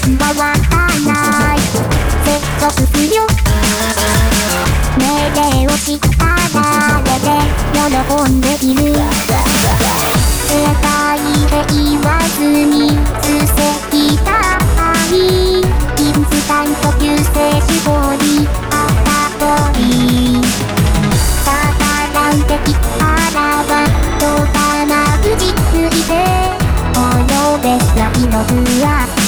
はわかんない接続不良命令をしたられで喜んでいる正解で言わずに捨てきたいインスタント急性脂肪にあったといいわからんてきたらばどうかなくじついておよべないのふわ